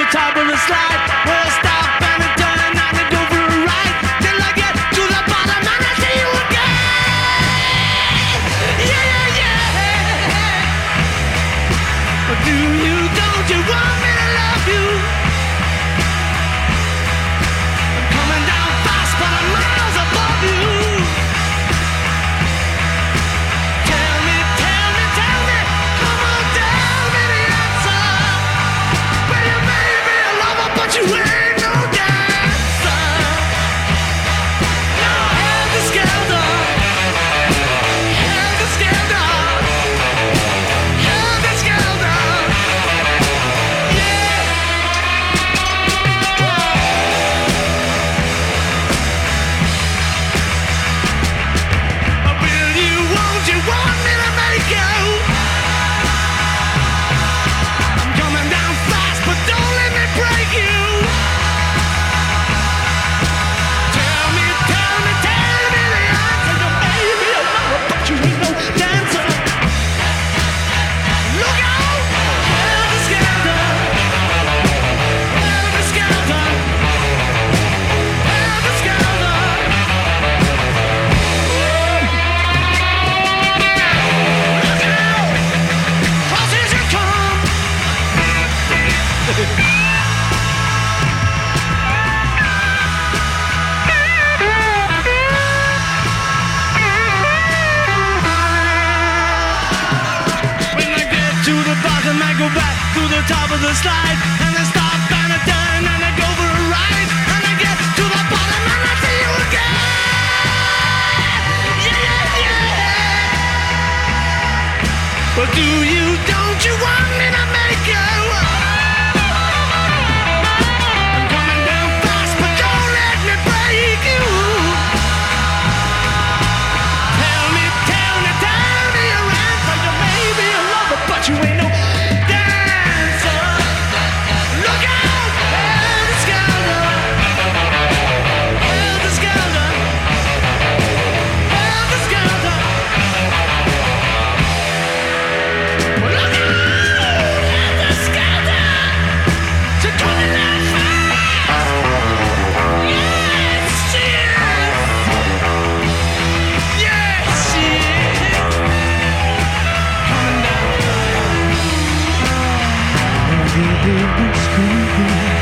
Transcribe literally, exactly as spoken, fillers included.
top of the slide. Where I stop and I turn and I go for a ride. Till I get to the bottom and I see you again. Yeah, yeah, yeah. But do you, don't you want me to love you? I'm coming down fast, but I'm miles above you. Tell me, tell me, tell me, come on, tell me the answer. Well, you may be a lover, but you ain't no dancer. No, helter skelter, helter skelter, helter skelter. Yeah. Will you, won't you want me to make you? I'm coming down fast, but don't let me break you. Tell me, tell me, tell me the answer. You may be a lover, but you ain't no dancer. Look out! Helter skelter, helter skelter, helter skelter. Look out! Crosses you come. When I get to the bottom, I go back to the top of the slide, and I stop and I turn and I go for a ride, and I get to the bottom and I see you again. Yeah, yeah, yeah. But do you, don't you want me to make you? I'm coming down fast, but don't let me break you. Tell me, tell me, tell me your answer. You may be a lover, but you ain't no dancer. Look out, helter skelter, helter skelter, helter skelter. Look out, helter skelter. You're coming down fast. Yes, yes. Yes, yes. Coming down.